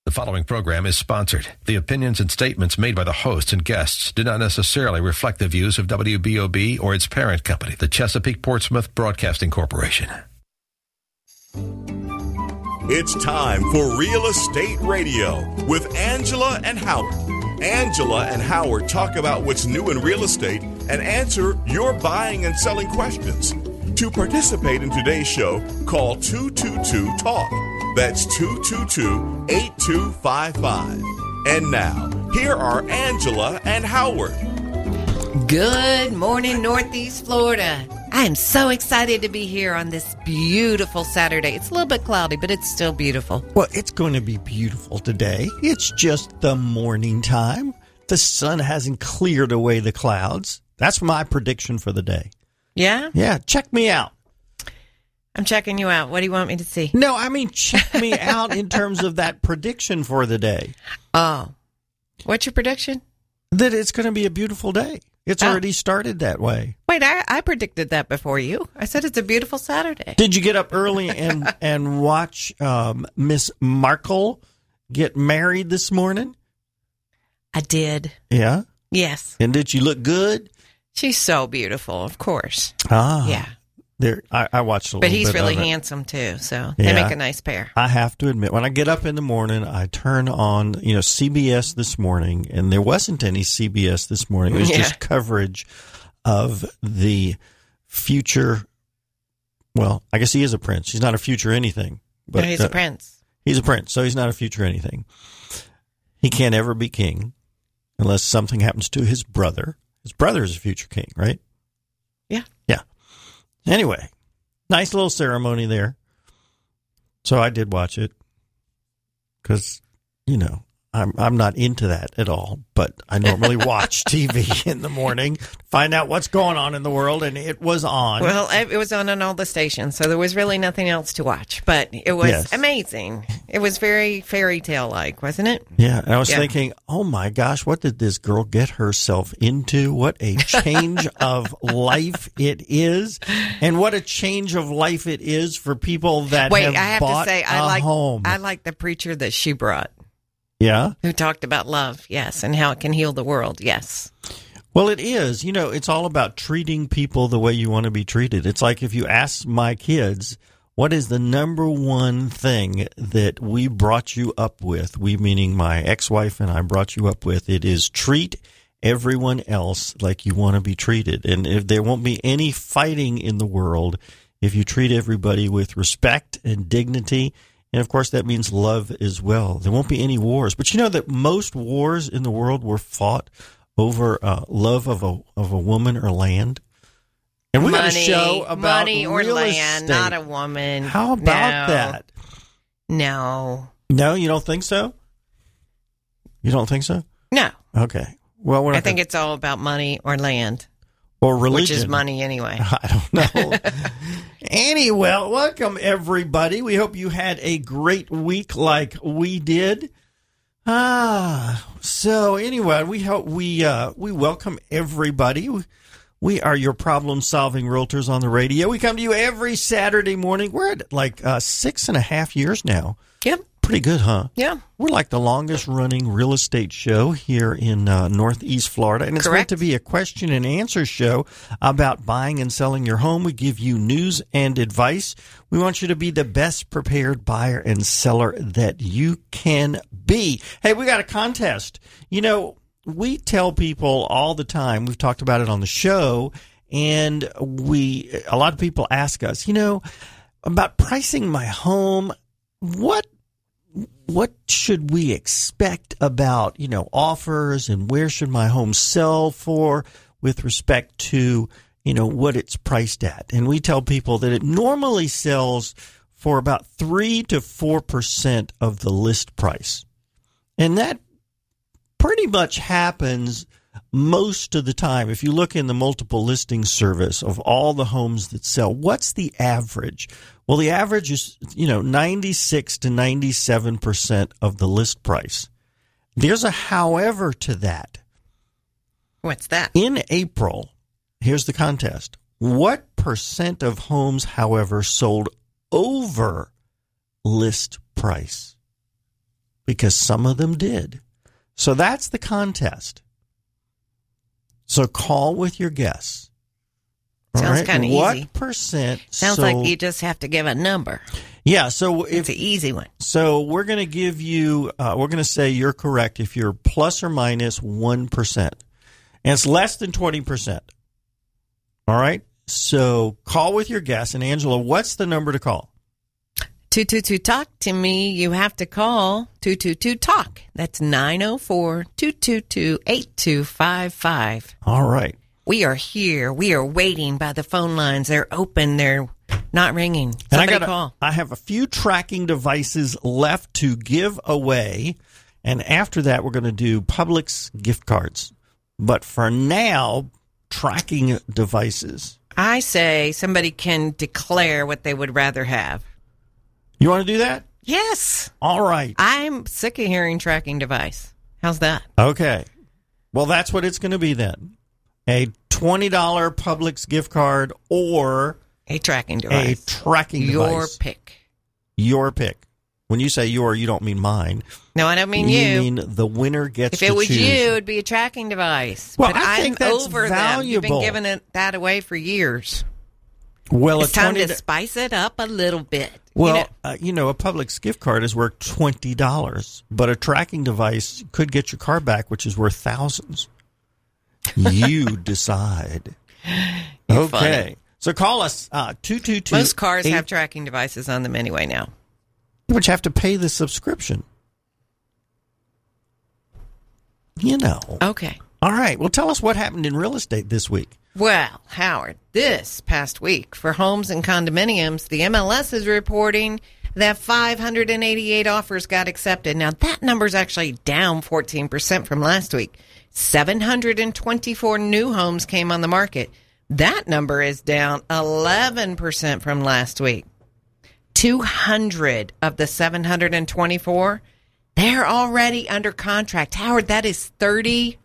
The following program is sponsored. The opinions and statements made by the hosts and guests do not necessarily reflect the views of WBOB or its parent company, the Chesapeake Portsmouth Broadcasting Corporation. It's time for Real Estate Radio with Angela and Howard. Angela and Howard talk about what's new in real estate and answer your buying and selling questions. To participate in today's show, call 222-TALK. That's 222-8255. And now, here are Angela and Howard. Good morning, Northeast Florida. I am so excited to be here on this beautiful Saturday. It's a little bit cloudy, but it's still beautiful. Well, it's going to be beautiful today. It's just the morning time. The sun hasn't cleared away the clouds. That's my prediction for the day. Yeah? Yeah, check me out. I'm checking you out. What do you want me to see? No, I mean, check me out in terms of that prediction for the day. Oh. What's your prediction? That it's going to be a beautiful day. It's already started that way. Wait, I predicted that before you. I said it's a beautiful Saturday. Did you get up early and watch Miss Markle get married this morning? I did. Yeah? Yes. And did she look good? She's so beautiful, of course. Ah. Yeah. I watched a little bit. But he's really of it. handsome, too, so they make a nice pair. I have to admit, when I get up in the morning, I turn on, CBS this morning, and there wasn't any CBS this morning. It was just coverage of the future. Well, I guess he is a prince. He's not a future anything. But no, he's a prince. He's a prince, so he's not a future anything. He can't ever be king unless something happens to his brother. His brother is a future king, right? Yeah. Yeah. Anyway, nice little ceremony there. So I did watch it because, I'm not into that at all. But I normally watch TV in the morning, find out what's going on in the world, and it was on. Well, it was on all the stations, so there was really nothing else to watch. But it was amazing. It was very fairy tale-like, wasn't it? Yeah, and I was thinking, oh my gosh, what did this girl get herself into? What a change of life it is, and what a change of life it is for people that have bought a home. I like the preacher that she brought. Yeah? Who talked about love, yes, and how it can heal the world, yes. Well, it is. It's all about treating people the way you want to be treated. It's like if you ask my kids, what is the number one thing that we brought you up with, we meaning my ex-wife and I brought you up with, it is treat everyone else like you want to be treated. And if there won't be any fighting in the world if you treat everybody with respect and dignity. And, of course, that means love as well. There won't be any wars. But you know that most wars in the world were fought over love of a woman or land? And we got a show about money or land, estate. not a woman. How about that? No. No, you don't think so? You don't think so? No. Okay. Well, I think it's all about money or land. Or religion. Which is money anyway. I don't know. Anyway, welcome everybody. We hope you had a great week like we did. So anyway, we hope we welcome everybody. We are your problem-solving realtors on the radio. We come to you every Saturday morning. We're at 6.5 years now. Yep. Pretty good, huh? Yeah. We're like the longest-running real estate show here in Northeast Florida. And it's meant to be a question and answer show about buying and selling your home. We give you news and advice. We want you to be the best prepared buyer and seller that you can be. Hey, we got a contest. We tell people all the time, we've talked about it on the show, and a lot of people ask us, about pricing my home, what should we expect about, offers, and where should my home sell for with respect to, what it's priced at? And we tell people that it normally sells for about 3 to 4% of the list price. And that pretty much happens most of the time. If you look in the multiple listing service of all the homes that sell, what's the average? Well, the average is, 96 to 97% of the list price. There's a however to that. What's that? In April, here's the contest. What percent of homes, however, sold over list price? because some of them did. So that's the contest. So call with your guess. Sounds kind of easy. What percent? Sounds like you just have to give a number. Yeah, so it's an easy one. So we're going to give you, we're going to say you're correct if you're plus or minus 1%. And it's less than 20%. All right? So call with your guess. And Angela, what's the number to call? 222-TALK. To me, you have to call 222-TALK. That's 904-222-8255. All right. We are here. We are waiting by the phone lines. They're open. They're not ringing. Somebody call. I have a few tracking devices left to give away. And after that, we're going to do Publix gift cards. But for now, tracking devices. I say somebody can declare what they would rather have. You want to do that? Yes. All right. I'm sick of hearing tracking device. How's that? Okay. Well, that's what it's going to be then. A $20 Publix gift card or a tracking device. A tracking device. Your pick. Your pick. When you say your, you don't mean mine. No, I don't mean you. You mean the winner gets to choose. If it was you, it would be a tracking device. Well, but I think that's over valuable. Them. You've been giving that away for years. Well, it's time to spice it up a little bit. Well, a Publix gift card is worth $20, but a tracking device could get your car back, which is worth thousands. You decide. You're okay. Funny. So call us 222. Most cars have tracking devices on them anyway now. But you have to pay the subscription. You know. Okay. All right. Well, tell us what happened in real estate this week. Well, Howard, this past week for homes and condominiums, the MLS is reporting that 588 offers got accepted. Now, that number is actually down 14% from last week. 724 new homes came on the market. That number is down 11% from last week. 200 of the 724, they're already under contract. Howard, that is 30%.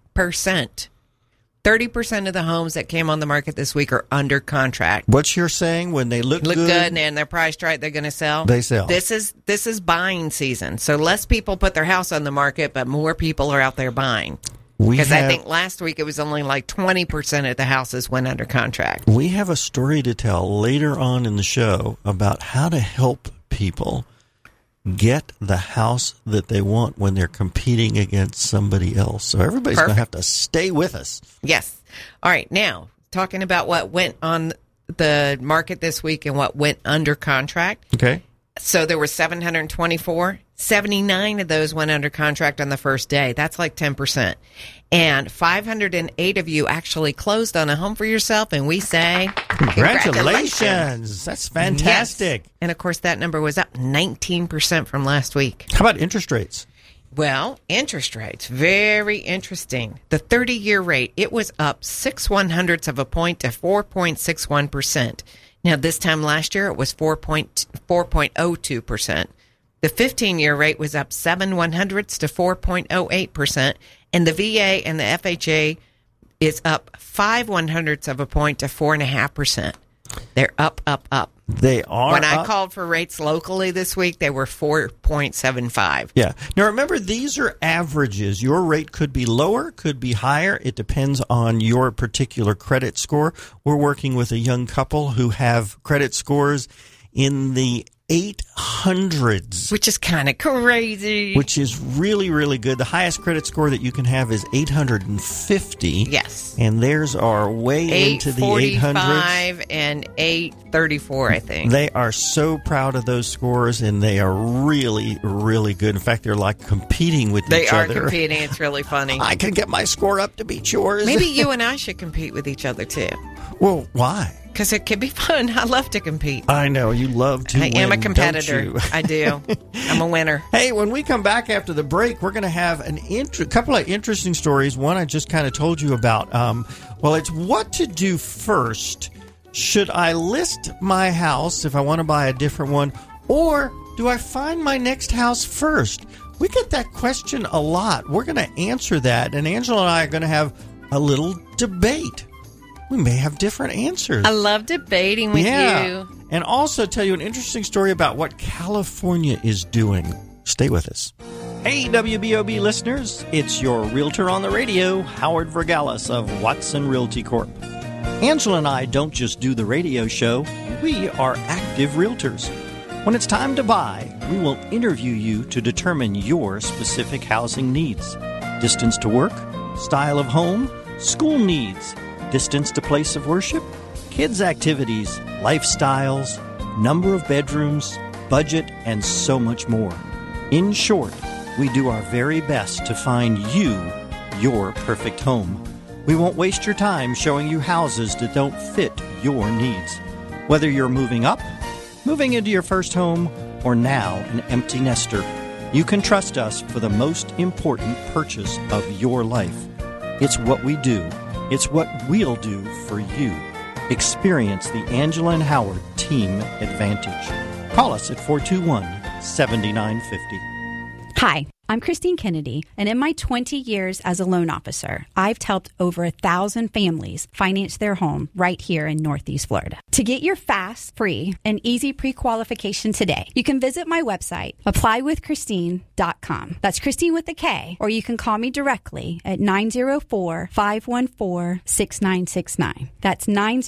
30% of the homes that came on the market this week are under contract. What you're saying, when they look good and they're priced right, they're going to sell? They sell. This is buying season. So less people put their house on the market, but more people are out there buying. Because I think last week it was only like 20% of the houses went under contract. We have a story to tell later on in the show about how to help people get the house that they want when they're competing against somebody else. So everybody's going to have to stay with us. Yes. All right. Now, talking about what went on the market this week and what went under contract. Okay. So there were 724. 79 of those went under contract on the first day. That's like 10%. And 508 of you actually closed on a home for yourself, and we say congratulations. That's fantastic. Yes. And, of course, that number was up 19% from last week. How about interest rates? Well, interest rates, very interesting. The 30-year rate, it was up 0.06 of a point to 4.61%. Now, this time last year, it was 4.02%. The 15-year rate was up 0.07 to 4.08%, and the VA and the FHA is up 0.05 of a point to 4.5%. They're up, up, up. They are. When I called for rates locally this week, they were 4.75. Yeah. Now, remember, these are averages. Your rate could be lower, could be higher. It depends on your particular credit score. We're working with a young couple who have credit scores in the 800s. Which is kind of crazy. Which is really, really good. The highest credit score that you can have is 850. Yes. And theirs are way into the 800s. 845 and 834, I think. They are so proud of those scores, and they are really, really good. In fact, they're like competing with each other. They are competing. It's really funny. I can get my score up to beat yours. Maybe you and I should compete with each other, too. Well, why? Because it could be fun. I love to compete. I know. You love to win, am a competitor. Don't you? I do. I'm a winner. Hey, when we come back after the break, we're going to have a couple of interesting stories. One I just kind of told you about. Well, it's what to do first. Should I list my house if I want to buy a different one? Or do I find my next house first? We get that question a lot. We're going to answer that. And Angela and I are going to have a little debate. We may have different answers. I love debating with you. And also tell you an interesting story about what California is doing. Stay with us. Hey, WBOB listeners, it's your realtor on the radio, Howard Vergalis of Watson Realty Corp. Angela and I don't just do the radio show, we are active realtors. When it's time to buy, we will interview you to determine your specific housing needs. Distance to work, style of home, school needs, distance to place of worship, kids' activities, lifestyles, number of bedrooms, budget, and so much more. In short, we do our very best to find you your perfect home. We won't waste your time showing you houses that don't fit your needs. Whether you're moving up, moving into your first home, or now an empty nester, you can trust us for the most important purchase of your life. It's what we do. It's what we'll do for you. Experience the Angela and Howard Team Advantage. Call us at 421-7950. Hi, I'm Christine Kennedy, and in my 20 years as a loan officer, I've helped over 1,000 families finance their home right here in Northeast Florida. To get your fast, free, and easy pre-qualification today, you can visit my website, applywithchristine.com. That's Christine with a K, or you can call me directly at 904-514-6969. That's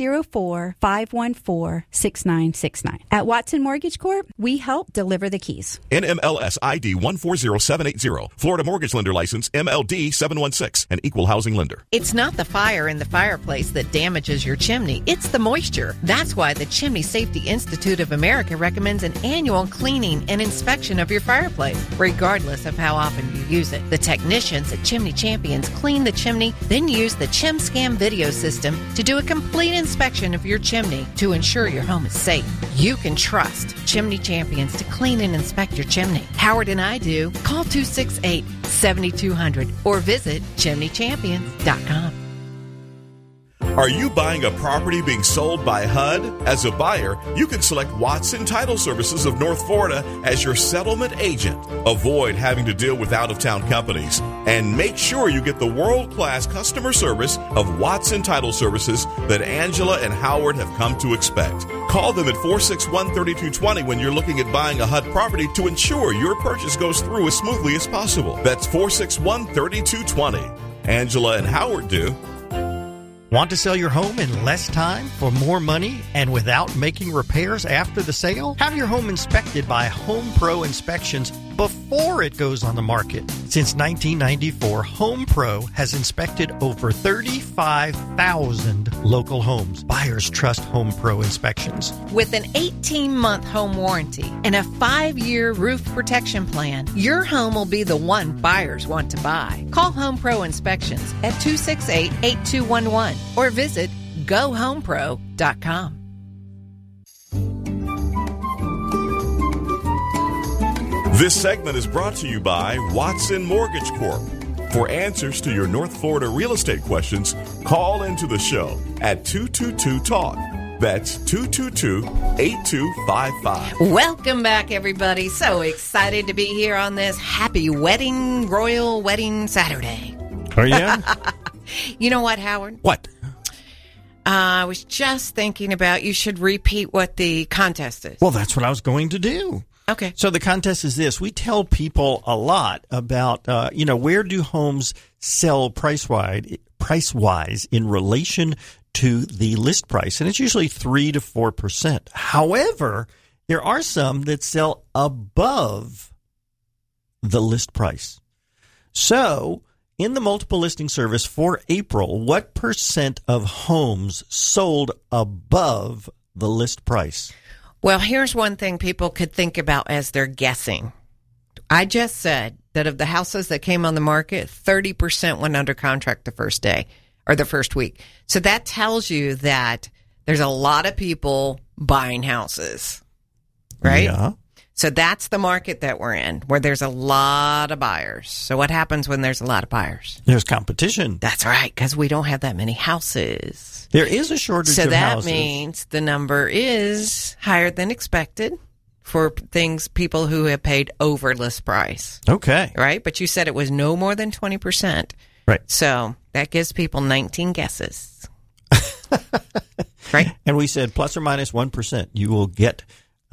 904-514-6969. At Watson Mortgage Corp, we help deliver the keys. NMLS ID 140780. Florida Mortgage Lender License MLD 716. An equal housing lender. It's not the fire in the fireplace that damages your chimney. It's the moisture. That's why the Chimney Safety Institute of America recommends an annual cleaning and inspection of your fireplace, regardless of how often you use it. The technicians at Chimney Champions clean the chimney, then use the ChimScam video system to do a complete inspection of your chimney to ensure your home is safe. You can trust Chimney Champions to clean and inspect your chimney. Howard and I do. Call 268-7200 or visit chimneychampions.com. Are you buying a property being sold by HUD? As a buyer, you can select Watson Title Services of North Florida as your settlement agent. Avoid having to deal with out-of-town companies. And make sure you get the world-class customer service of Watson Title Services that Angela and Howard have come to expect. Call them at 461-3220 when you're looking at buying a HUD property to ensure your purchase goes through as smoothly as possible. That's 461-3220. Angela and Howard do. Want to sell your home in less time for more money and without making repairs after the sale? Have your home inspected by Home Pro Inspections before it goes on the market. Since 1994, Home Pro has inspected over 35,000 local homes. Buyers trust Home Pro Inspections. With an 18-month home warranty and a 5-year roof protection plan, your home will be the one buyers want to buy. Call Home Pro Inspections at 268-8211 or visit GoHomePro.com. This segment is brought to you by Watson Mortgage Corp. For answers to your North Florida real estate questions, call into the show at 222-TALK. That's 222-8255. Welcome back, everybody. So excited to be here on this happy royal wedding Saturday. Are you? You know what, Howard? What? I was just thinking about you should repeat what the contest is. Well, that's what I was going to do. Okay. So the contest is this. We tell people a lot about, where do homes sell price-wise in relation to the list price. And it's usually 3 to 4%. However, there are some that sell above the list price. So in the multiple listing service for April, what percent of homes sold above the list price? Well, here's one thing people could think about as they're guessing. I just said that of the houses that came on the market, 30% went under contract the first day or the first week. So that tells you that there's a lot of people buying houses, right? Yeah. So that's the market that we're in, where there's a lot of buyers. So what happens when there's a lot of buyers? There's competition. That's right, because we don't have that many houses. There is a shortage of houses. So that means the number is higher than expected for people who have paid over list price. Okay. Right? But you said it was no more than 20%. Right. So that gives people 19 guesses. Right? And we said plus or minus 1%. You will get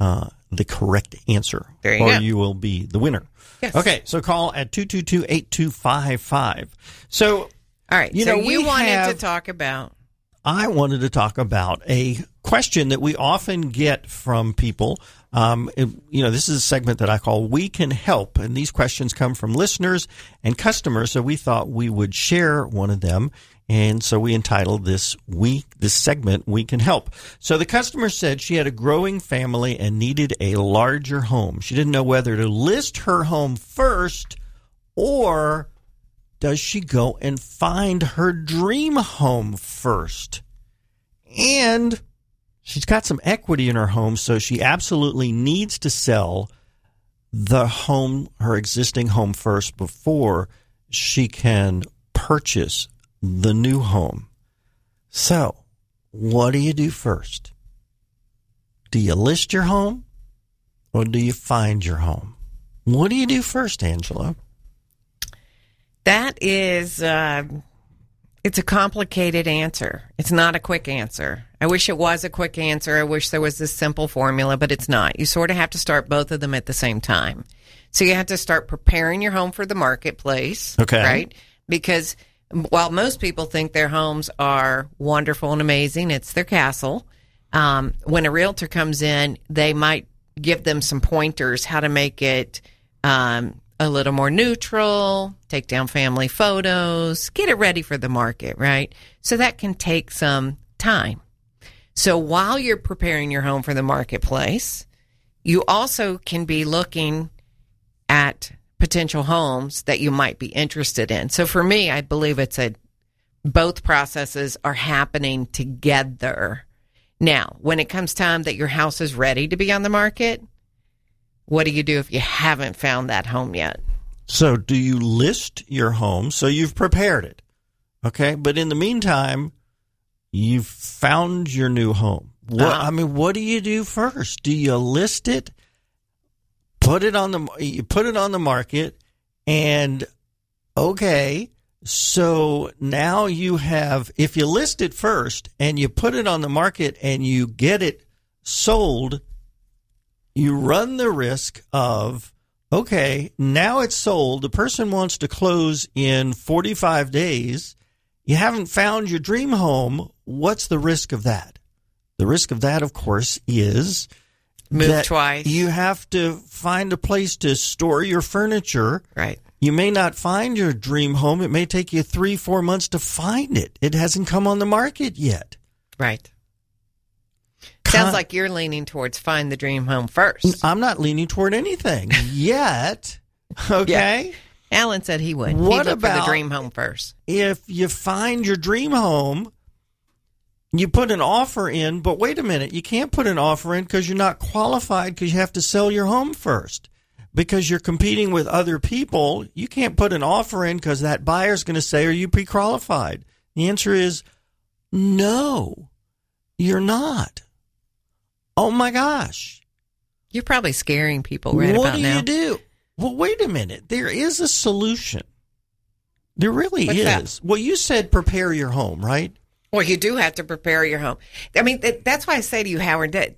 the correct answer. There you or go. you will be the winner. Yes. Okay, so call at 222-8255. So, all right. You so know, you wanted to talk about. I wanted to talk about a question that we often get from people. This is a segment that I call We Can Help, and these questions come from listeners and customers, so we thought we would share one of them, and so we entitled this segment, We Can Help. So the customer said she had a growing family and needed a larger home. She didn't know whether to list her home first or does she go and find her dream home first? And she's got some equity in her home, so she absolutely needs to sell the home, her existing home first before she can purchase the new home. So, what do you do first? Do you list your home or do you find your home? What do you do first, Angela? That is, it's a complicated answer. It's not a quick answer. I wish it was a quick answer. I wish there was this simple formula, but it's not. You sort of have to start both of them at the same time. So you have to start preparing your home for the marketplace. Okay. Right? Because while most people think their homes are wonderful and amazing, it's their castle. When a realtor comes in, they might give them some pointers how to make it a little more neutral, take down family photos, get it ready for the market, right? So that can take some time. So while you're preparing your home for the marketplace, you also can be looking at potential homes that you might be interested in. So for me, I believe both processes are happening together. Now, when it comes time that your house is ready to be on the market, what do you do if you haven't found that home yet? So do you list your home? So you've prepared it, okay? But in the meantime, you've found your new home. What do you do first? Do you list it, put it on the market, and okay, so now you have, if you list it first and you put it on the market and you get it sold, you run the risk of, okay, now it's sold. The person wants to close in 45 days. You haven't found your dream home. What's the risk of that? The risk of that, of course, is move twice. You have to find a place to store your furniture. Right. You may not find your dream home. It may take you 3-4 months to find it. It hasn't come on the market yet. Right. Sounds like you're leaning towards find the dream home first. I'm not leaning toward anything yet. Okay. Yeah. Alan said he would. What He'd look about for the dream home first? If you find your dream home, you put an offer in, but wait a minute, you can't put an offer in because you're not qualified because you have to sell your home first. Because you're competing with other people, you can't put an offer in because that buyer's going to say, are you pre-qualified? The answer is no, you're not. Oh, my gosh. You're probably scaring people right about now. What do you do? Well, wait a minute. There is a solution. There really is. That? Well, you said prepare your home, right? Well, you do have to prepare your home. I mean, that's why I say to you, Howard, that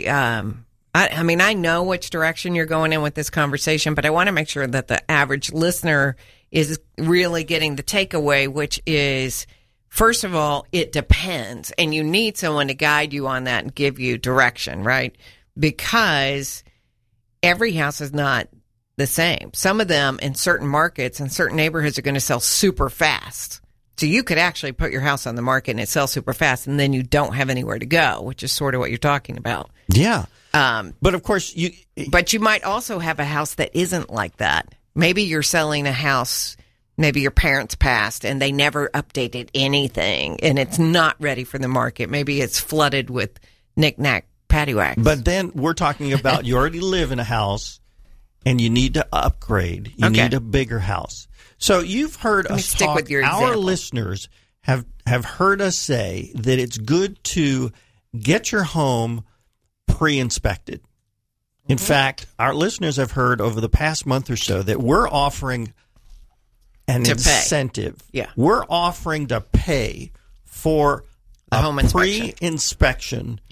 I know which direction you're going in with this conversation, but I want to make sure that the average listener is really getting the takeaway, which is, first of all, it depends, and you need someone to guide you on that and give you direction, right? Because every house is not the same. Some of them in certain markets and certain neighborhoods are going to sell super fast. So you could actually put your house on the market and it sells super fast, and then you don't have anywhere to go, which is sort of what you're talking about. Yeah. But of course, But you might also have a house that isn't like that. Maybe you're selling a house, maybe your parents passed and they never updated anything, and it's not ready for the market. Maybe it's flooded with knick-knack paddywhacks. But then we're talking about you already live in a house and you need to upgrade. You need a bigger house. So you've heard us talk. With your our example. Listeners have heard us say that it's good to get your home pre-inspected. In fact, our listeners have heard over the past month or so that we're offering an incentive. Yeah. We're offering to pay for the home inspection. pre-inspection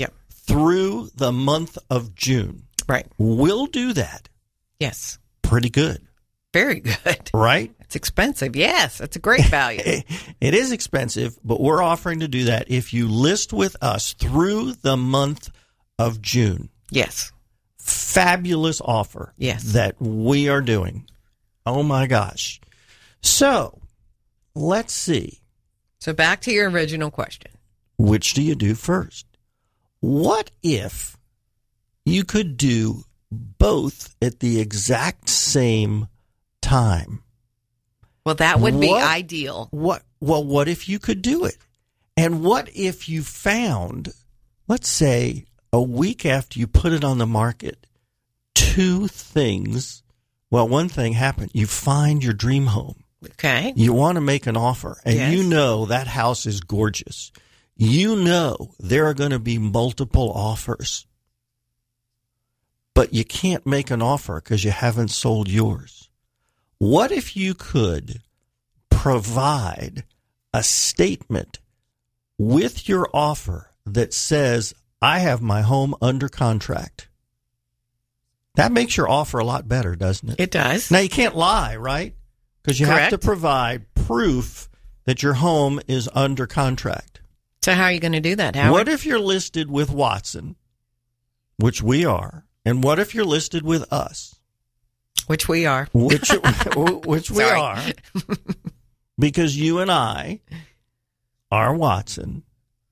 through the month of June. Right. We'll do that. Yes. Pretty good. Very good. Right? It's expensive. Yes, it's a great value. It is expensive, but we're offering to do that if you list with us through the month of June. Yes. Fabulous offer. Yes. That we are doing. Oh, my gosh. So, let's see. So back to your original question. Which do you do first? What if you could do both at the exact same time? Well, that would be ideal. What if you could do it? And what if you found, let's say, a week after you put it on the market, two things. Well, one thing happened. You find your dream home. Okay. You want to make an offer, and yes. You know that house is gorgeous. You know there are going to be multiple offers. But you can't make an offer because you haven't sold yours. What if you could provide a statement with your offer that says, I have my home under contract? That makes your offer a lot better, doesn't it? It does. Now, you can't lie, right? Because you Correct. have to provide proof that your home is under contract. So how are you going to do that, Howard? What if you're listed with Watson, which we are, and what if you're listed with us? Which we are. Which we are. Because you and I are Watson.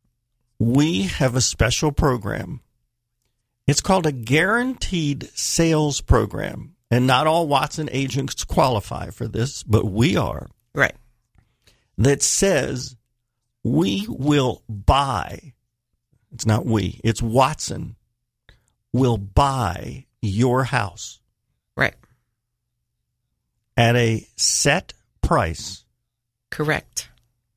We have a special program. It's called a guaranteed sales program. And not all Watson agents qualify for this, but we are. Right. That says we will buy. It's not we. It's Watson will buy your house. Right. At a set price. Correct.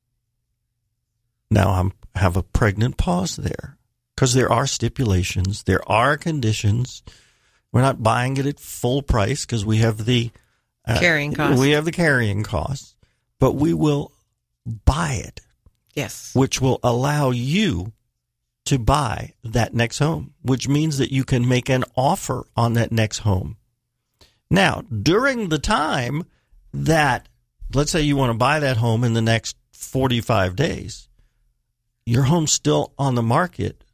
Now I have a pregnant pause there because there are stipulations. There are conditions. We're not buying it at full price because we have the carrying costs. We have the carrying costs, but we will buy it. Yes. Which will allow you to buy that next home, which means that you can make an offer on that next home. Now, during the time that, let's say you want to buy that home in the next 45 days, your home's still on the market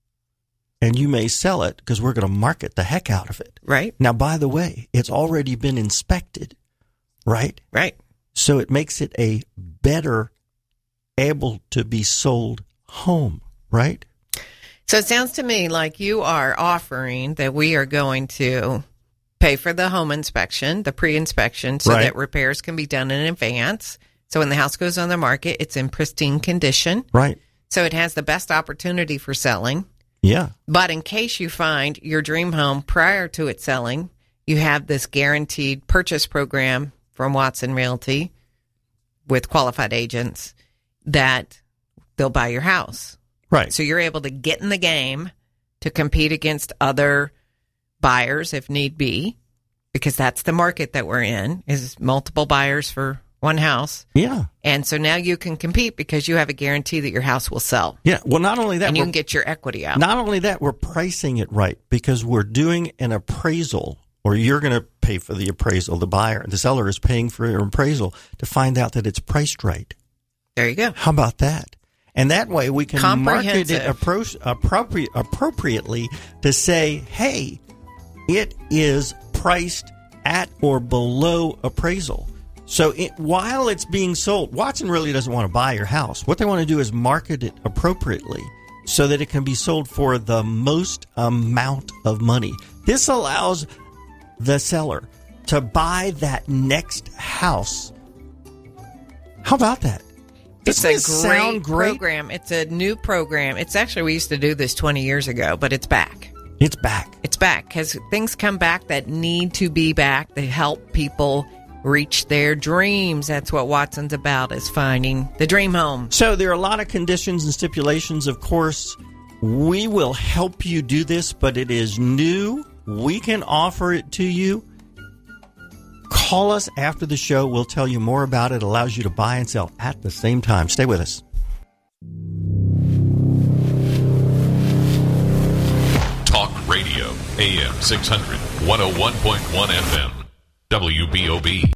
and you may sell it because we're going to market the heck out of it. Right. Now, by the way, it's already been inspected, right? Right. So it makes it a better able to be sold home, right? So it sounds to me like you are offering that we are going to pay for the home inspection, the pre-inspection, so that repairs can be done in advance. So when the house goes on the market, it's in pristine condition. Right. So it has the best opportunity for selling. Yeah. But in case you find your dream home prior to it selling, you have this guaranteed purchase program from Watson Realty with qualified agents that they'll buy your house. Right. So you're able to get in the game to compete against other buyers if need be, because that's the market that we're in, is multiple buyers for one house. Yeah. And so now you can compete because you have a guarantee that your house will sell. Yeah. Well, not only that, and you can get your equity out. Not only that, we're pricing it right because we're doing an appraisal, or you're going to pay for the appraisal. The seller is paying for your appraisal to find out that it's priced right. There you go. How about that? And that way we can market it appropriately to say, hey, it is priced at or below appraisal. So while it's being sold, Watson really doesn't want to buy your house. What they want to do is market it appropriately so that it can be sold for the most amount of money. This allows the seller to buy that next house. How about that? It's a great program. It's a new program. It's actually, we used to do this 20 years ago, but it's back. It's back. It's back because things come back that need to be back. They help people reach their dreams. That's what Watson's about, is finding the dream home. So there are a lot of conditions and stipulations. Of course, we will help you do this, but it is new. We can offer it to you. Call us after the show. We'll tell you more about it. It allows you to buy and sell at the same time. Stay with us. AM 600, 101.1 FM, WBOB.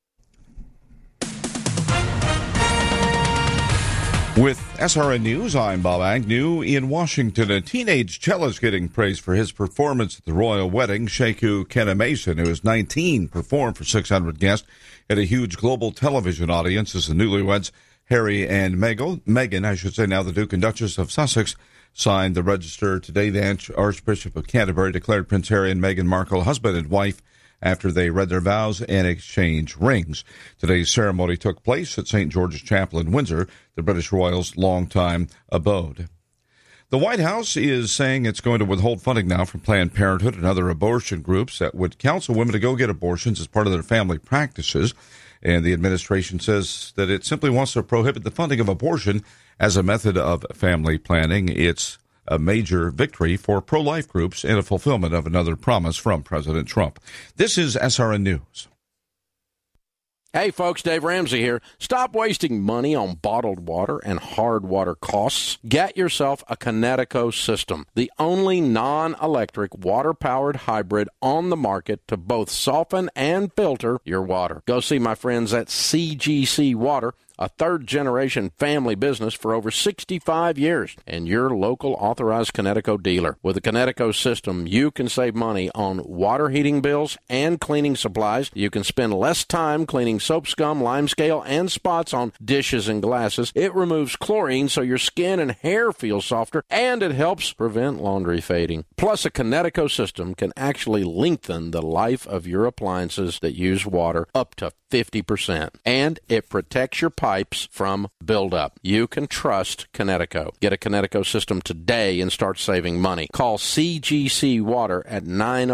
With SRN News, I'm Bob Agnew. In Washington, a teenage cellist getting praised for his performance at the royal wedding. Sheku Kenemason, who is 19, performed for 600 guests at a huge global television audience as the newlyweds Harry and Meghan, now the Duke and Duchess of Sussex, signed the register today. The Archbishop of Canterbury declared Prince Harry and Meghan Markle husband and wife after they read their vows and exchanged rings. Today's ceremony took place at St. George's Chapel in Windsor, the British royals' longtime abode. The White House is saying it's going to withhold funding now from Planned Parenthood and other abortion groups that would counsel women to go get abortions as part of their family practices. And the administration says that it simply wants to prohibit the funding of abortion as a method of family planning. It's a major victory for pro-life groups and a fulfillment of another promise from President Trump. This is SRN News. Hey folks, Dave Ramsey here. Stop wasting money on bottled water and hard water costs. Get yourself a Kinetico system, the only non-electric water-powered hybrid on the market to both soften and filter your water. Go see my friends at CGC Water, a third-generation family business for over 65 years, and your local authorized Kinetico dealer. With the Kinetico system, you can save money on water heating bills and cleaning supplies. You can spend less time cleaning soap scum, limescale, and spots on dishes and glasses. It removes chlorine so your skin and hair feel softer, and it helps prevent laundry fading. Plus, a Kinetico system can actually lengthen the life of your appliances that use water up to 50%, and it protects your pipes from buildup. You can trust Kinetico. Get a Kinetico system today and start saving money. Call CGC Water at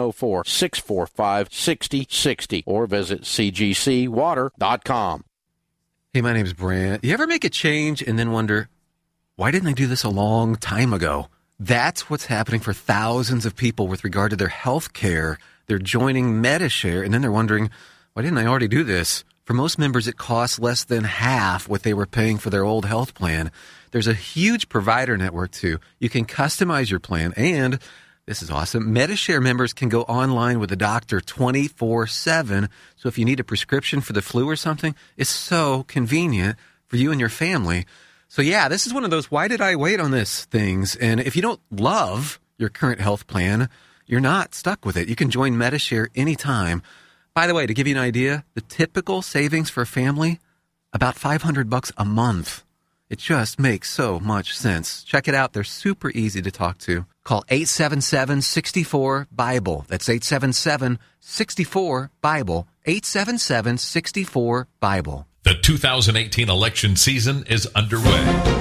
904-645-6060 or visit cgcwater.com. Hey, my name's Brant. You ever make a change and then wonder, why didn't I do this a long time ago? That's what's happening for thousands of people with regard to their health care. They're joining Medishare, and then they're wondering, why didn't I already do this? For most members, it costs less than half what they were paying for their old health plan. There's a huge provider network, too. You can customize your plan, and this is awesome, Medishare members can go online with a doctor 24/7. So if you need a prescription for the flu or something, it's so convenient for you and your family. So yeah, this is one of those why did I wait on this things. And if you don't love your current health plan, you're not stuck with it. You can join Medishare anytime. By the way, to give you an idea, the typical savings for a family, about $500 a month. It just makes so much sense. Check it out. They're super easy to talk to. Call 877-64-BIBLE. That's 877-64-BIBLE. 877-64-BIBLE. The 2018 election season is underway.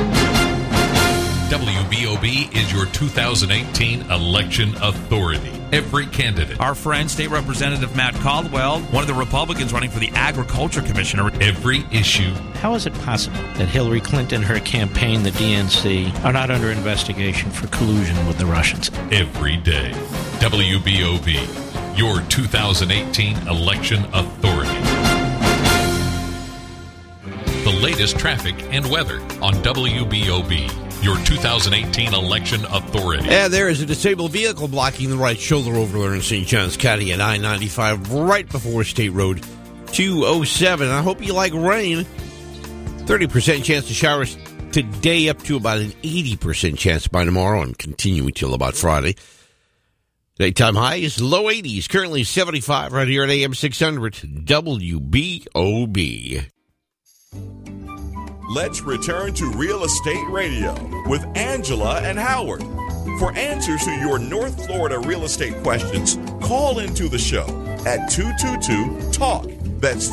WBOB is your 2018 election authority. Every candidate. Our friend, State Representative Matt Caldwell, one of the Republicans running for the Agriculture Commissioner. Every issue. How is it possible that Hillary Clinton, her campaign, the DNC, are not under investigation for collusion with the Russians? Every day. WBOB, your 2018 election authority. The latest traffic and weather on WBOB. Your 2018 election authority. And there is a disabled vehicle blocking the right shoulder over there in St. Johns County at I-95 right before State Road 207. I hope you like rain. 30% chance of showers today, up to about an 80% chance by tomorrow, and continuing till about Friday. Daytime high is low 80s, currently 75 right here at AM 600 WBOB. Let's return to Real Estate Radio with Angela and Howard. For answers to your North Florida real estate questions, call into the show at 222-TALK. That's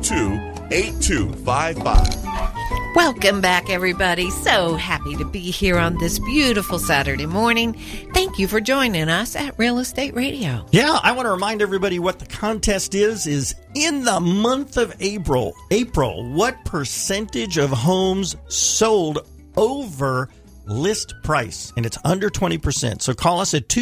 222-8255. Welcome back, everybody. So happy to be here on this beautiful Saturday morning. Thank you for joining us at Real Estate Radio. Yeah, I want to remind everybody what the contest is in the month of April, what percentage of homes sold over list price? And it's under 20%. So call us at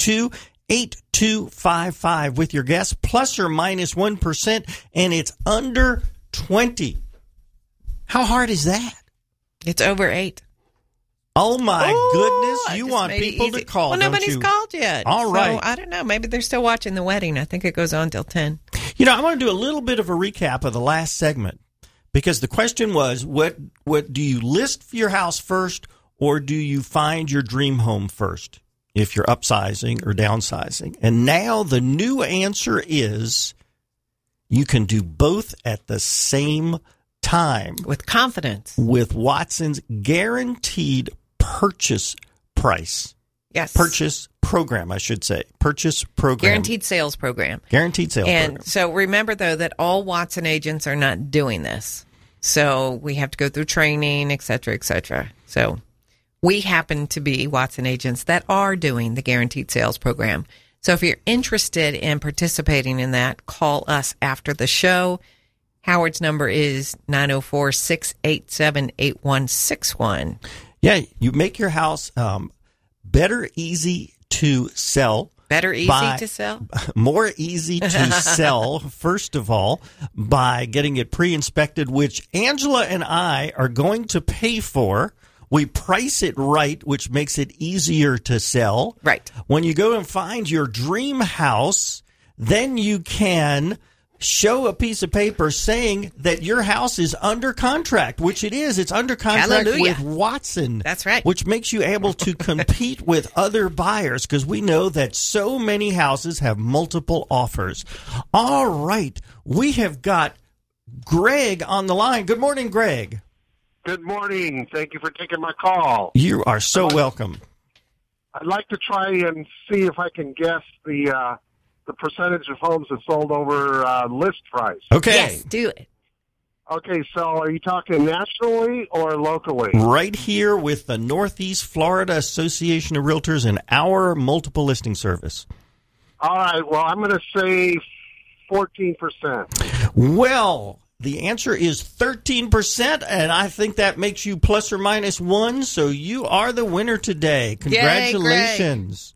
222-8255 with your guess, plus or minus 1%, and it's under 20. How hard is that? It's over 8. Oh, my goodness. You want people to call, Well, nobody's called yet. All right. So, I don't know. Maybe they're still watching the wedding. I think it goes on till 10. You know, I want to do a little bit of a recap of the last segment because the question was, what do you list for your house first or do you find your dream home first if you're upsizing or downsizing? And now the new answer is you can do both at the same time. With confidence. With Watson's guaranteed purchase price. Yes. Purchase program, I should say. Purchase program. Guaranteed sales program. Guaranteed sales program. And so remember, though, that all Watson agents are not doing this. So we have to go through training, et cetera, et cetera. So we happen to be Watson agents that are doing the guaranteed sales program. So if you're interested in participating in that, call us after the show. Howard's number is 904-687-8161. Yeah, you make your house better easy to sell. Better easy to sell? More easy to sell, first of all, by getting it pre-inspected, which Angela and I are going to pay for. We price it right, which makes it easier to sell. Right. When you go and find your dream house, then you can show a piece of paper saying that your house is under contract, which it is. It's under contract with Watson. That's right. Which makes you able to compete with other buyers because we know that so many houses have multiple offers. All right. We have got Greg on the line. Good morning, Greg. Good morning. Thank you for taking my call. You are so welcome. I'd like to try and see if I can guess the percentage of homes that sold over list price. Okay. Yes, do it. Okay, so are you talking nationally or locally? Right here with the Northeast Florida Association of Realtors and our multiple listing service. All right, well, I'm going to say 14%. Well, the answer is 13%, and I think that makes you plus or minus 1, so you are the winner today. Congratulations.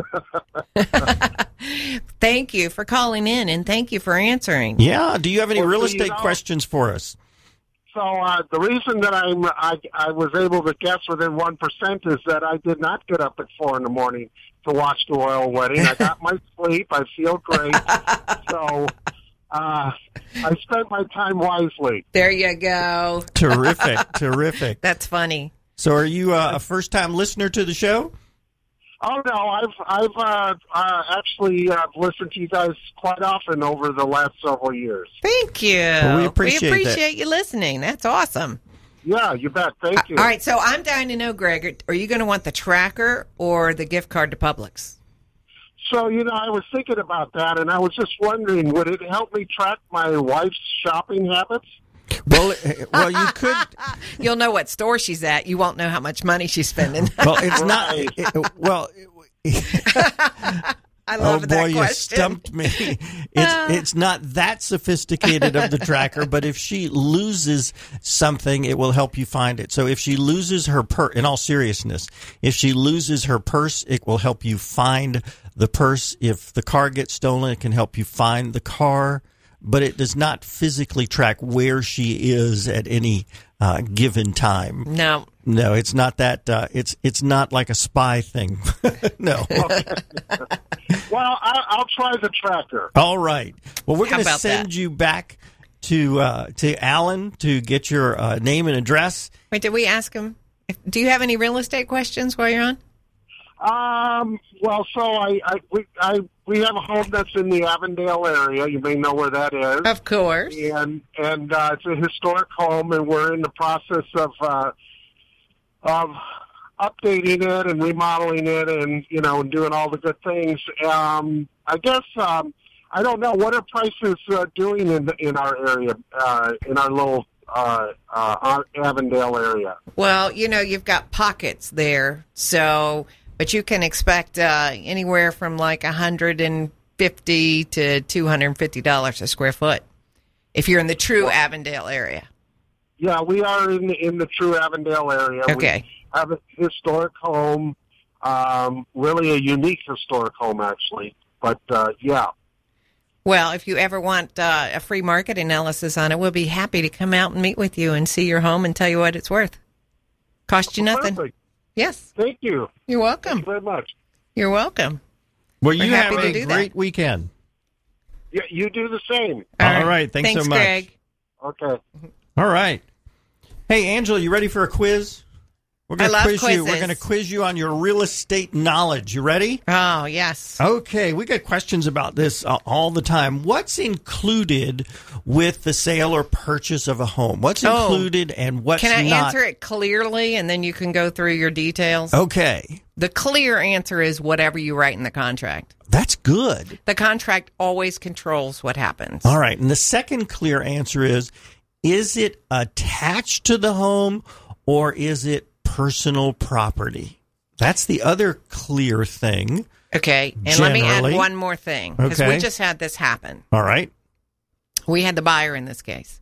Thank you for calling in, and thank you for answering. Yeah. Do you have any real estate questions for us? So the reason that I was able to guess within 1% is that I did not get up at 4 in the morning to watch the royal wedding. I got my sleep. I feel great. So I spent my time wisely. There you go. Terrific. Terrific. That's funny. So are you a first-time listener to the show? Oh no, I've actually listened to you guys quite often over the last several years. Thank you. Well, we appreciate you listening. That's awesome. Yeah, you bet. Thank you. All right, so I'm dying to know, Greg, are you going to want the tracker or the gift card to Publix? So, I was thinking about that, and I was just wondering, would it help me track my wife's shopping habits? Well, you could. You'll know what store she's at. You won't know how much money she's spending. Well, it's not. I love that question. You stumped me. It's not that sophisticated of the tracker, but if she loses something, it will help you find it. So if she loses her purse, in all seriousness, if she loses her purse, it will help you find the purse. If the car gets stolen, it can help you find the car. But it does not physically track where she is at any given time. No, it's not that. It's not like a spy thing. No. Well, I'll try the tracker. All right. Well, we're going to send you back to Alan to get your name and address. Wait, did we ask him? Do you have any real estate questions while you're on? Well, so we have a home that's in the Avondale area. You may know where that is. Of course. And it's a historic home, and we're in the process of updating it and remodeling it, and doing all the good things. I guess I don't know what are prices doing in our area, in our little Avondale area. Well, you've got pockets there, but you can expect anywhere from like $150 to $250 a square foot if you're in the true Avondale area. Yeah, we are in the true Avondale area. Okay. We have a historic home, really a unique historic home, actually. But, yeah. Well, if you ever want a free market analysis on it, we'll be happy to come out and meet with you and see your home and tell you what it's worth. Cost you nothing. Perfect. Yes. Thank you. You're welcome. Thank you very much. You're welcome. Well, you have happy to a do great that. weekend. Yeah, you do the same. All right. Thanks so much. Greg. Okay. All right. Hey, Angela, you ready for a quiz? We're going to quiz you. We're going to quiz you on your real estate knowledge. You ready? Oh, yes. Okay. We get questions about this all the time. What's included with the sale or purchase of a home? What's included and what's not? Can I answer it clearly, and then you can go through your details? Okay. The clear answer is whatever you write in the contract. That's good. The contract always controls what happens. All right. And the second clear answer is it attached to the home or is it personal property? That's the other clear thing. Okay. And let me add one more thing, because we just had this happen. All right. We had the buyer in this case.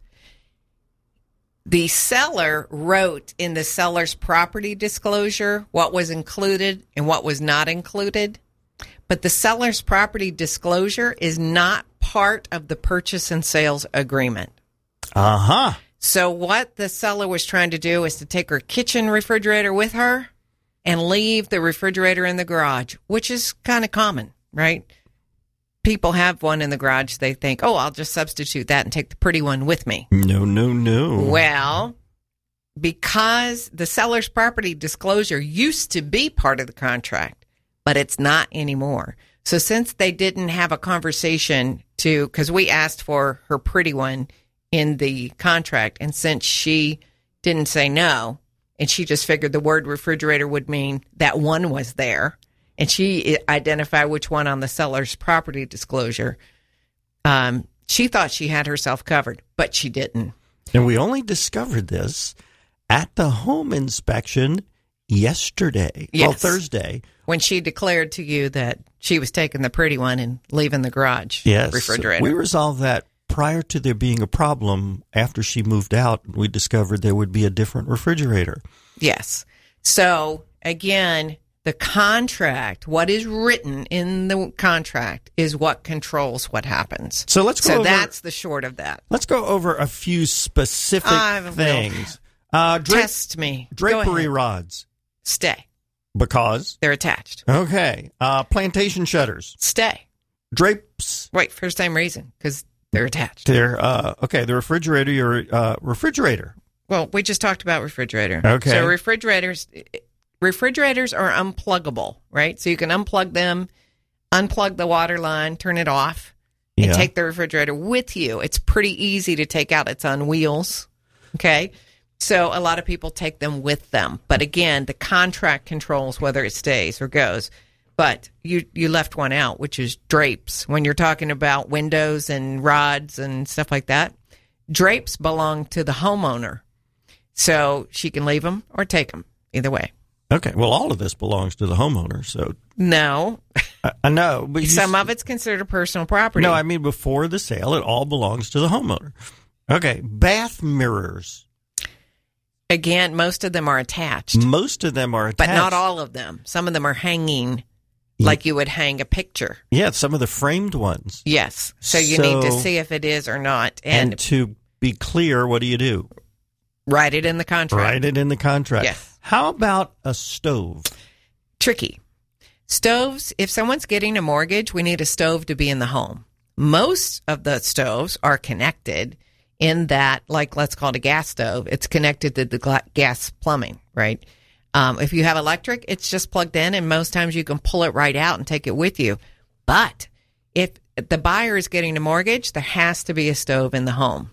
The seller wrote in the seller's property disclosure what was included and what was not included. But the seller's property disclosure is not part of the purchase and sales agreement. Uh-huh. So what the seller was trying to do is to take her kitchen refrigerator with her and leave the refrigerator in the garage, which is kind of common, right? People have one in the garage. They think, oh, I'll just substitute that and take the pretty one with me. No. Well, because the seller's property disclosure used to be part of the contract, but it's not anymore. So since they didn't have a conversation because we asked for her pretty one in the contract, and since she didn't say no, and she just figured the word refrigerator would mean that one was there, and she identified which one on the seller's property disclosure, she thought she had herself covered, but she didn't. And we only discovered this at the home inspection yesterday, Thursday. When she declared to you that she was taking the pretty one and leaving the garage refrigerator. We resolved that prior to there being a problem. After she moved out, we discovered there would be a different refrigerator. Yes. So, again, the contract, what is written in the contract is what controls what happens. So let's go over, that's the short of that. Let's go over a few specific things. Test me. Drapery rods. Stay. Because? They're attached. Okay. Plantation shutters. Stay. Drapes. Right, for the same reason, because they're attached. They're, okay, the refrigerator, your refrigerator. Well, we just talked about refrigerator. Okay. So refrigerators are unpluggable, right? So you can unplug them, unplug the water line, turn it off, and take the refrigerator with you. It's pretty easy to take out. It's on wheels, okay? So a lot of people take them with them. But again, the contract controls whether it stays or goes. But you left one out, which is drapes. When you're talking about windows and rods and stuff like that, drapes belong to the homeowner. So she can leave them or take them, either way. Okay. Well, all of this belongs to the homeowner, so. No. I know. But some of it's considered personal property. No, I mean, before the sale, it all belongs to the homeowner. Okay. Bath mirrors. Again, most of them are attached. Most of them are attached. But not all of them. Some of them are hanging like you would hang a picture. Yeah, some of the framed ones. Yes. So you need to see if it is or not. And to be clear, what do? Write it in the contract. Write it in the contract. Yes. How about a stove? Tricky. Stoves, if someone's getting a mortgage, we need a stove to be in the home. Most of the stoves are connected in that, like, let's call it a gas stove. It's connected to the gas plumbing, right? If you have electric, it's just plugged in, and most times you can pull it right out and take it with you. But if the buyer is getting a mortgage, there has to be a stove in the home.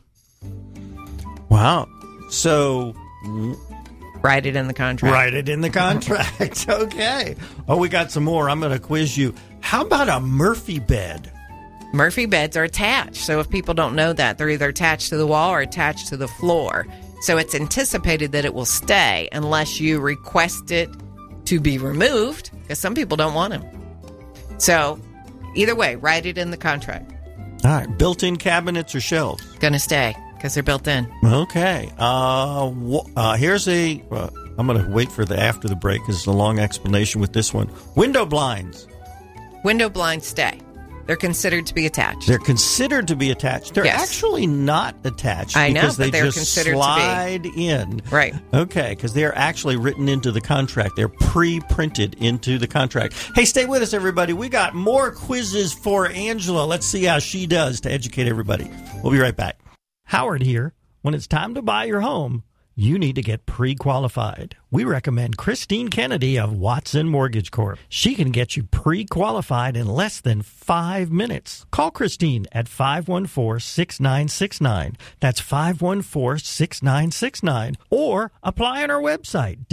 Wow. So write it in the contract. Write it in the contract. Okay. Oh, we got some more. I'm going to quiz you. How about a Murphy bed? Murphy beds are attached. So if people don't know that, they're either attached to the wall or attached to the floor. So it's anticipated that it will stay unless you request it to be removed, because some people don't want them. So either way, write it in the contract. All right. Built-in cabinets or shelves? Going to stay because they're built in. Okay. Here's I'm going to wait for the after the break because it's a long explanation with this one. Window blinds. Window blinds stay. They're considered to be attached. They're considered to be attached. They're actually not attached. I know, because but they they're just considered slide to be. in. Right. Okay, because they're actually written into the contract. They're pre-printed into the contract. Hey, stay with us, everybody. We got more quizzes for Angela. Let's see how she does to educate everybody. We'll be right back. Howard here. When it's time to buy your home, you need to get pre-qualified. We recommend Christine Kennedy of Watson Mortgage Corp. She can get you pre-qualified in less than 5 minutes. Call Christine at 514-6969. That's 514-6969. Or apply on our website,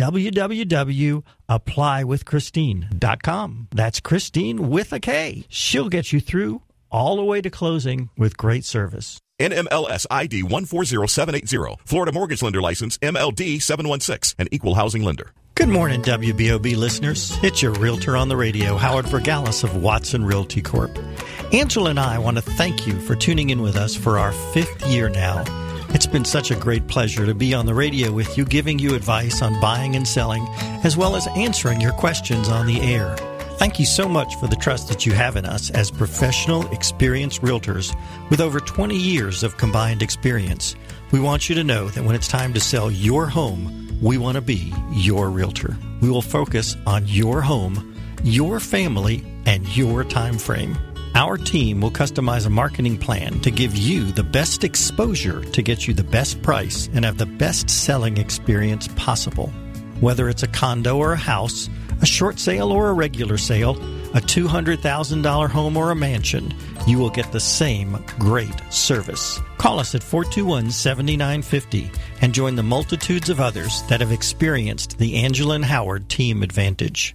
www.applywithchristine.com. That's Christine with a K. She'll get you through all the way to closing with great service. NMLS ID 140780. Florida Mortgage Lender License MLD 716. An equal housing lender. Good morning, WBOB listeners. It's your realtor on the radio, Howard Vergalis of Watson Realty Corp. Angela and I want to thank you for tuning in with us for our 5th year now. It's been such a great pleasure to be on the radio with you, giving you advice on buying and selling, as well as answering your questions on the air. Thank you so much for the trust that you have in us as professional, experienced realtors with over 20 years of combined experience. We want you to know that when it's time to sell your home, we want to be your realtor. We will focus on your home, your family, and your time frame. Our team will customize a marketing plan to give you the best exposure to get you the best price and have the best selling experience possible. Whether it's a condo or a house, a short sale or a regular sale, a $200,000 home or a mansion, you will get the same great service. Call us at 421-7950 and join the multitudes of others that have experienced the Angela and Howard team advantage.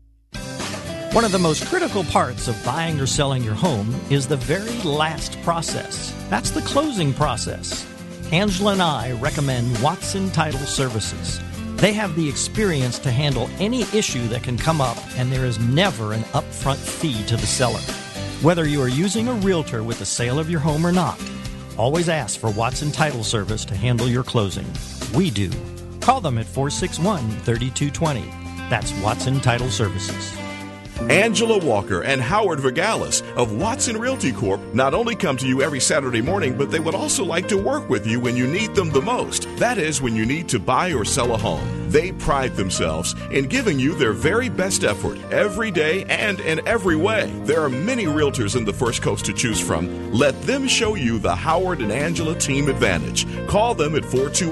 One of the most critical parts of buying or selling your home is the very last process. That's the closing process. Angela and I recommend Watson Title Services. They have the experience to handle any issue that can come up, and there is never an upfront fee to the seller. Whether you are using a realtor with the sale of your home or not, always ask for Watson Title Service to handle your closing. We do. Call them at 461-3220. That's Watson Title Services. Angela Walker and Howard Vergalis of Watson Realty Corp. not only come to you every Saturday morning, but they would also like to work with you when you need them the most. That is, when you need to buy or sell a home. They pride themselves in giving you their very best effort every day and in every way. There are many realtors in the First Coast to choose from. Let them show you the Howard and Angela team advantage. Call them at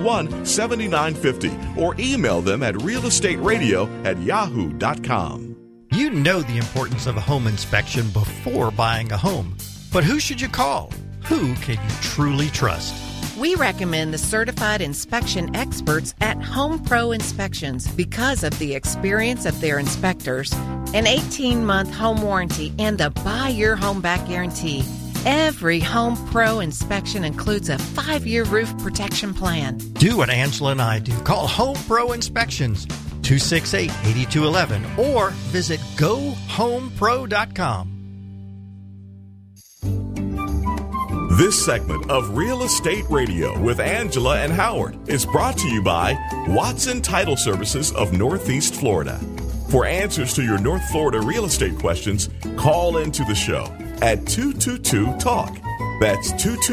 421-7950 or email them at realestateradio@yahoo.com. You know the importance of a home inspection before buying a home. But who should you call? Who can you truly trust? We recommend the certified inspection experts at Home Pro Inspections because of the experience of their inspectors, an 18-month home warranty, and the Buy Your Home Back guarantee. Every Home Pro inspection includes a 5-year roof protection plan. Do what Angela and I do. Call Home Pro Inspections, 268-8211, or visit GoHomePro.com. This segment of Real Estate Radio with Angela and Howard is brought to you by Watson Title Services of Northeast Florida. For answers to your North Florida real estate questions, call into the show at 222-TALK. That's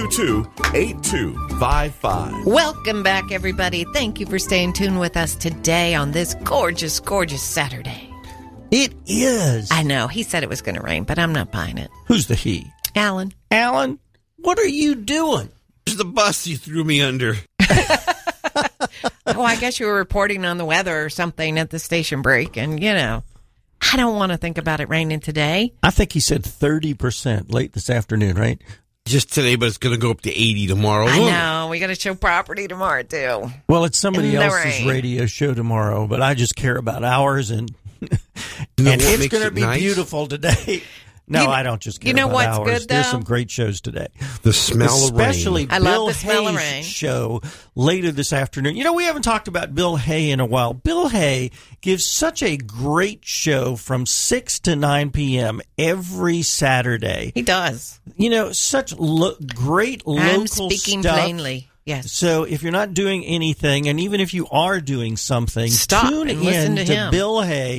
222-8255. Welcome back, everybody. Thank you for staying tuned with us today on this gorgeous, gorgeous Saturday. It is. I know. He said it was going to rain, but I'm not buying it. Who's the he? Alan. Alan, what are you doing? There's the bus you threw me under. Oh, I guess you were reporting on the weather or something at the station break, and, you know, I don't want to think about it raining today. I think he said 30% late this afternoon, right? Just today, but it's going to go up to 80 tomorrow. I know. We got to show property tomorrow, too. Well, it's somebody else's radio show tomorrow, but I just care about ours, and it's going to be beautiful today. No, I don't just care about ours. Good, There's some great shows today. The smell of rain. Especially Bill Hay's show later this afternoon. You know, we haven't talked about Bill Hay in a while. Bill Hay gives such a great show from 6 to 9 p.m. every Saturday. He does. You know, such great local I'm speaking stuff. Plainly. Yes. So if you're not doing anything, and even if you are doing something, stop tune and listen in to him. Bill Hay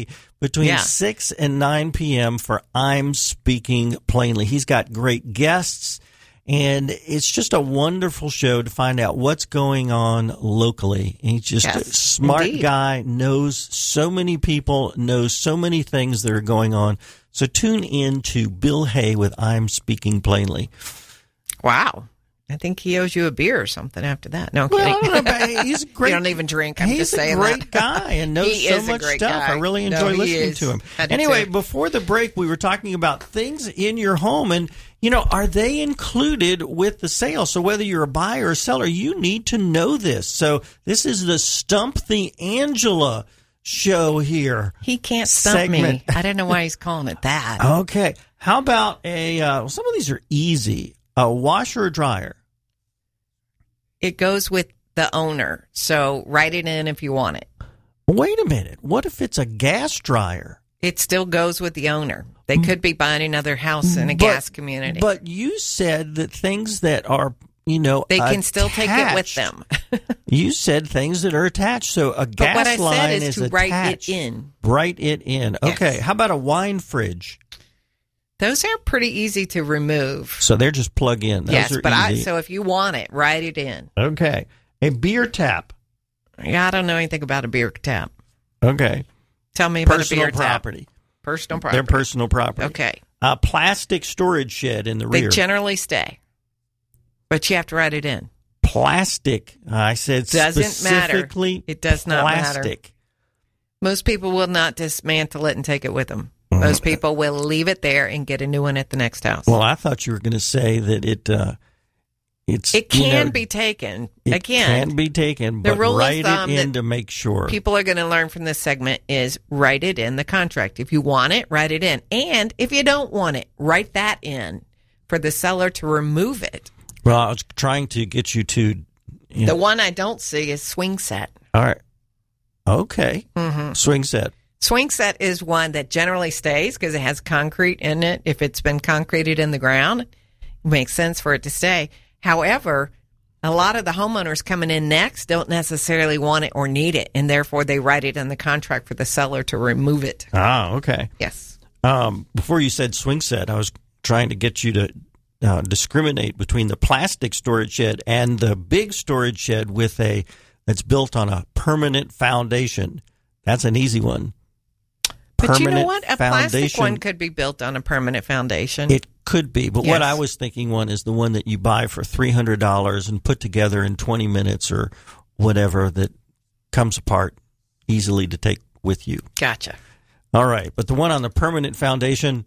between 6 and 9 p.m. for I'm Speaking Plainly. He's got great guests, and it's just a wonderful show to find out what's going on locally. He's just a smart guy, knows so many people, knows so many things that are going on. So tune in to Bill Hay with I'm Speaking Plainly. Wow. I think he owes you a beer or something after that. No, I'm kidding. He's great. You don't even drink. I'm just saying that. He's a great guy and knows so much stuff. Guy. I really enjoy listening to him. Anyway, before the break, we were talking about things in your home, and, are they included with the sale? So whether you're a buyer or seller, you need to know this. So this is the Stump the Angela show here. He can't stump me. I don't know why he's calling it that. Okay. How about some of these are easy. A washer or dryer? It goes with the owner, so write it in if you want it. Wait a minute. What if it's a gas dryer? It still goes with the owner. They could be buying another house in a gas community. But you said that things that are, they can still take it with them. You said things that are attached. So a gas line is to attached. Write it in. Write it in. Okay. Yes. How about a wine fridge? Those are pretty easy to remove. So they're just plug in. Those are easy. So if you want it, write it in. Okay. A beer tap. Yeah, I don't know anything about a beer tap. Okay. Tell me about personal a beer property. Tap. Personal property. They're personal property. Okay. A plastic storage shed in the rear. They generally stay, but you have to write it in. Plastic. I said doesn't specifically matter. It does not plastic. matter. Most people will not dismantle it and take it with them. Most people will leave it there and get a new one at the next house. Well, I thought you were going to say that it can be taken. It can be taken, but write it in to make sure. People are going to learn from this segment is write it in the contract. If you want it, write it in. And if you don't want it, write that in for the seller to remove it. Well, I was trying to get you to... The one I don't see is swing set. All right. Okay. Swing set. Swing set is one that generally stays because it has concrete in it. If it's been concreted in the ground, it makes sense for it to stay. However, a lot of the homeowners coming in next don't necessarily want it or need it, and therefore they write it in the contract for the seller to remove it. Ah, okay. Yes. Before you said swing set, I was trying to get you to discriminate between the plastic storage shed and the big storage shed that's built on a permanent foundation. That's an easy one. But you know what? A plastic one could be built on a permanent foundation. It could be. But what I was thinking is the one that you buy for $300 and put together in 20 minutes or whatever that comes apart easily to take with you. Gotcha. All right. But the one on the permanent foundation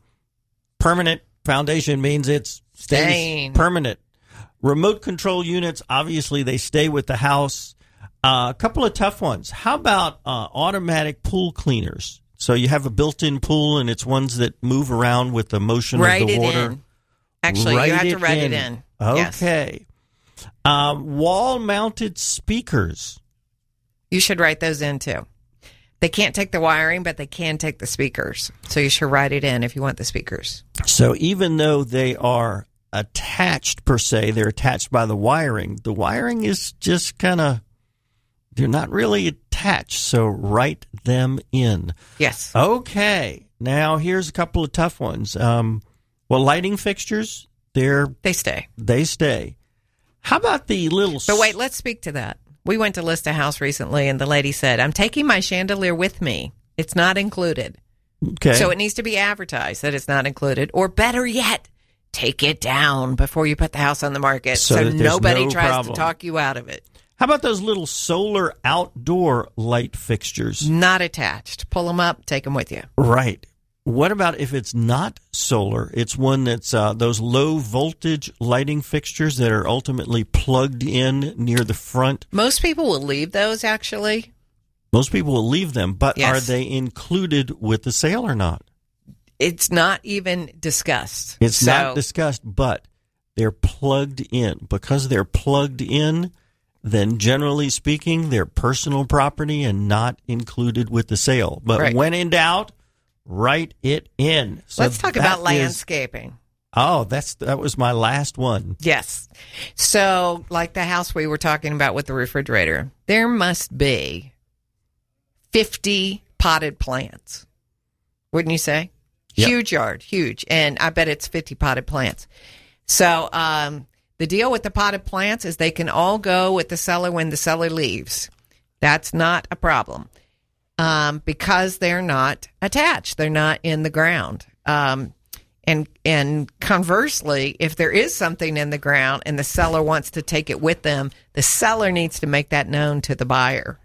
means it stays permanent. Remote control units, obviously, they stay with the house. A couple of tough ones. How about automatic pool cleaners? So you have a built-in pool, and it's ones that move around with the motion of the water. In. Actually, you have to write it in. Okay. Yes. Wall-mounted speakers. You should write those in, too. They can't take the wiring, but they can take the speakers. So you should write it in if you want the speakers. So even though they are attached, per se, they're attached by the wiring is just kind of... They're not really attached, so write them in. Yes. Okay. Now, here's a couple of tough ones. Lighting fixtures, they stay. They stay. How about the little... But wait, let's speak to that. We went to list a house recently, and the lady said, I'm taking my chandelier with me. It's not included. Okay. So it needs to be advertised that it's not included. Or better yet, take it down before you put the house on the market so nobody tries to talk you out of it. How about those little solar outdoor light fixtures? Not attached. Pull them up, take them with you. Right. What about if it's not solar? It's one that's those low voltage lighting fixtures that are ultimately plugged in near the front. Most people will leave those, actually. Most people will leave them, but are they included with the sale or not? It's not even discussed. It's not discussed, but they're plugged in. Because they're plugged in, then generally speaking, they're personal property and not included with the sale. But when in doubt, write it in. So let's talk about landscaping. That was my last one. Yes. So, like the house we were talking about with the refrigerator, there must be 50 potted plants. wouldn't you say? Yep. Huge yard, huge. And I bet it's 50 potted plants. So the deal with the potted plants is they can all go with the seller when the seller leaves. That's not a problem because they're not attached. They're not in the ground. And conversely, if there is something in the ground and the seller wants to take it with them, the seller needs to make that known to the buyer.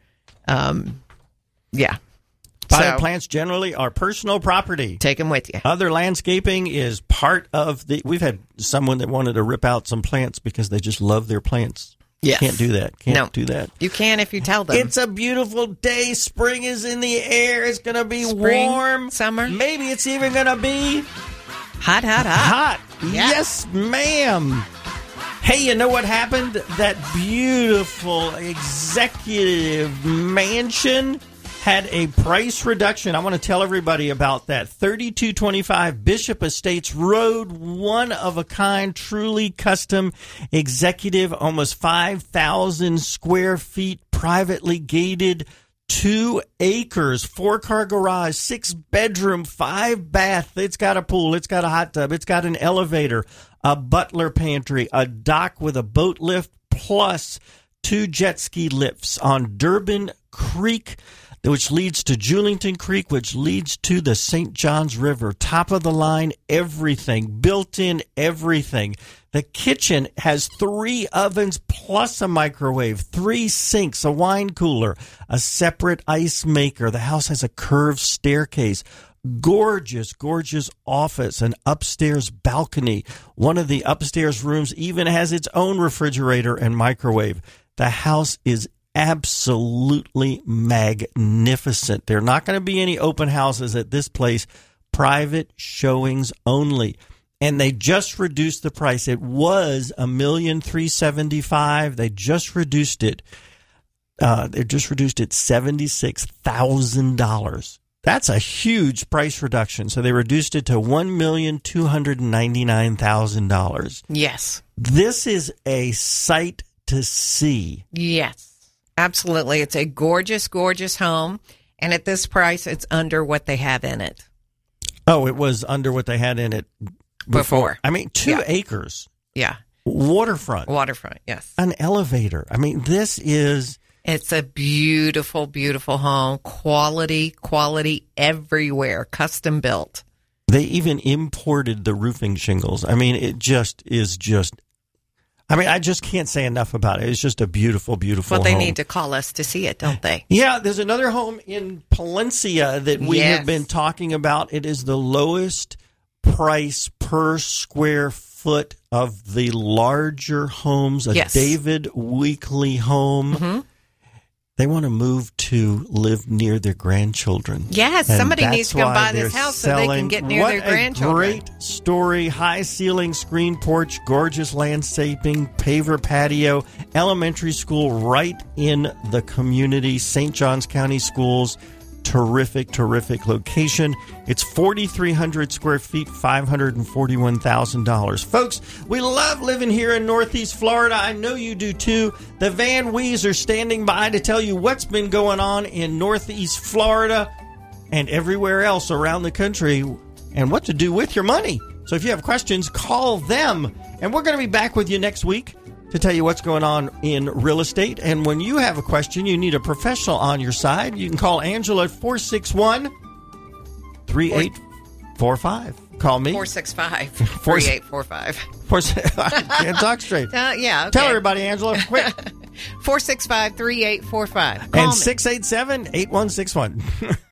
Yeah. Potted plants generally are personal property. Take them with you. Other landscaping is part of the... We've had someone that wanted to rip out some plants because they just love their plants. Yes. Can't do that. Can't do that. You can if you tell them. It's a beautiful day. Spring is in the air. It's going to be warm. Summer. Maybe it's even going to be... Hot. Hot. Yes, ma'am. Hey, you know what happened? That beautiful executive mansion had a price reduction. I want to tell everybody about that. 3225 Bishop Estates Road, one of a kind, truly custom executive, almost 5,000 square feet, privately gated, 2 acres, 4-car garage, 6-bedroom, 5-bath. It's got a pool. It's got a hot tub. It's got an elevator, a butler pantry, a dock with a boat lift, plus 2 jet ski lifts on Durbin Creek, which leads to Julington Creek, which leads to the St. Johns River. Top of the line, everything, built-in everything. The kitchen has 3 ovens plus a microwave, 3 sinks, a wine cooler, a separate ice maker. The house has a curved staircase. Gorgeous, gorgeous office, an upstairs balcony. One of the upstairs rooms even has its own refrigerator and microwave. The house is absolutely magnificent. There are not going to be any open houses at this place. Private showings only. And they just reduced the price. It was $1,375,000. They just reduced it. $76,000. That's a huge price reduction. So they reduced it to $1,299,000. Yes. This is a sight to see. Yes. Absolutely. It's a gorgeous, gorgeous home. And at this price, it's under what they have in it. Oh, it was under what they had in it before. I mean, 2 acres. Yeah. Waterfront. Yes. An elevator. I mean, this is... It's a beautiful, beautiful home. Quality everywhere. Custom built. They even imported the roofing shingles. I mean, it just is just... I mean, I just can't say enough about it. It's just a beautiful, beautiful home. Well, they need to call us to see it, don't they? Yeah, there's another home in Palencia that we have been talking about. It is the lowest price per square foot of the larger homes, a David Weekley home. Mm-hmm. They want to move to live near their grandchildren. Yes, and somebody needs to come buy this house so they can get near their grandchildren. What a great story. High ceiling, screen porch, gorgeous landscaping, paver patio, elementary school right in the community, St. Johns County Schools. Terrific location. It's 4,300 square feet, $541,000. Folks, we love living here in Northeast Florida. I know you do too. The Van Wees are standing by to tell you what's been going on in Northeast Florida and everywhere else around the country and what to do with your money. So if you have questions, call them. And we're going to be back with you next week to tell you what's going on in real estate. And when you have a question, you need a professional on your side, you can call Angela at 461-3845. Call me. 465-3845. Can't talk straight. Yeah, okay. Tell everybody, Angela, quick. 465-3845. And 687-8161.